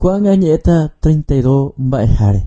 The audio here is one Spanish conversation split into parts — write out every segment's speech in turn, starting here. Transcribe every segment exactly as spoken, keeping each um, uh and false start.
Oikuanga ñe'ẽta treinta y dos mba'eháre.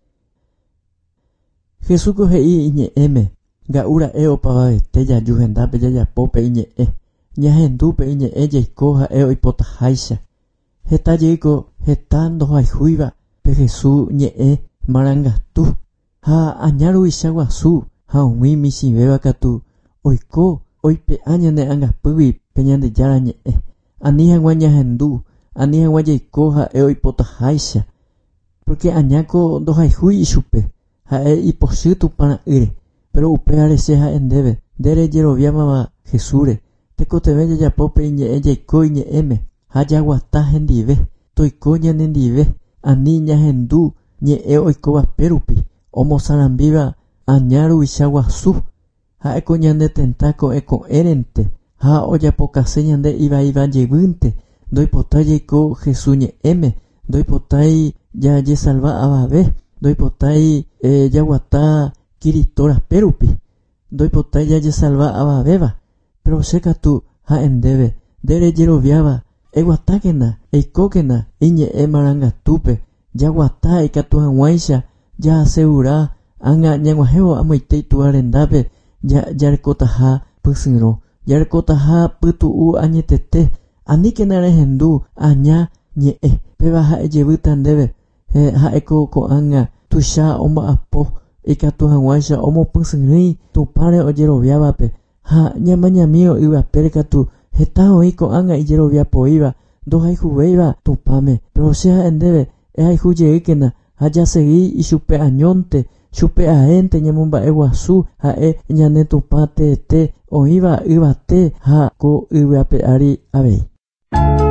Jesús he'i iñe'ẽme nga'ura'e opavavete jaju hendápe jajapópe iñe'ẽ. Ñahendúpe iñe'ẽ jaiko ha'e oipotaháicha. Heta jeýko heta ndohayhúiva pe Jesús ñe'ẽ marangatu. Ha añaruvicha guasu ha umi michĩvéva katu oiko oipe'a ñane ãngapýgui pe Ñandejára ñe'ẽ. Ani hag̃ua ñahendu, ani hag̃ua jaiko ha'e oipotaháicha. Porque añáko ndohayhúi ichupe ha'e ipochy Tupãra'ýre. Pero upévare che ha'e ndéve nderejeroviámava Jesúsre tekotevẽ jajapópe iñe'ẽ jaiko iñe'ẽme ha jaguata hendive toiko ñanendive ani ñahendu ñe'ẽ oikóva pérupi omosãrambíva añaruvicha guasu ha'éko ñane tenta ko'ẽ ko'ẽrente ha ojapokase ñande ivaivajevýnte ndoipota jaiko Jesús ñe'ẽme ndoipotai jajesalva avave ndoipotai eh, jaguata Kristo rapérupi ndoipotai jajesalva avavéva. Pero che katu ha'e ndéve nderejeroviáva eguatákena eikókena iñe'ẽ marangatúpe jaguata ikatu hag̃uáicha jahasevura ãnga ñag̃uahẽvo amoite itúva rendápe jarekotaha pysyrõ jarekotaha pytu'u añetete aníkena rehendu aña ñe'ẽ péva ha'ejevýta ndéve eh, ha'éko ko'ág̃a tuicha omba'apo ikatu hag̃uáicha omopysyrỹi Tupãre ojeroviávape ha ñamañamío yvapére katu heta oĩ ko'ág̃a ijeroviapoíva ndohayhuvéiva Tupãme. Pero che ha'e ndéve ehayhujeýkena ha jasýi ichupe añónte chupe aénte ñamomba'e guasu ha'e ñane Tupã teete oĩva yvate ha ko yvyape ári avei.